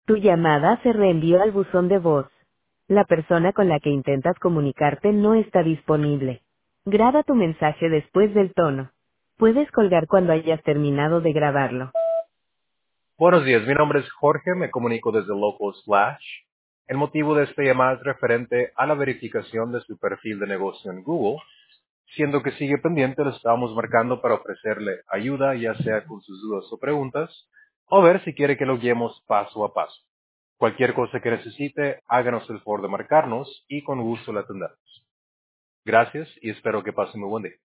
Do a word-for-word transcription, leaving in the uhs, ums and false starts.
Tu llamada se reenvió al buzón de voz. La persona con la que intentas comunicarte no está disponible. Graba tu mensaje después del tono. Puedes colgar cuando hayas terminado de grabarlo. Buenos días, mi nombre es Jorge, me comunico desde Local Slash. El motivo de esta llamada es referente a la verificación de su perfil de negocio en Google. Siendo que sigue pendiente, lo estamos marcando para ofrecerle ayuda, ya sea con sus dudas o preguntas, o ver si quiere que lo guiemos paso a paso. Cualquier cosa que necesite, háganos el favor de marcarnos y con gusto la atendemos. Gracias y espero que pase muy buen día.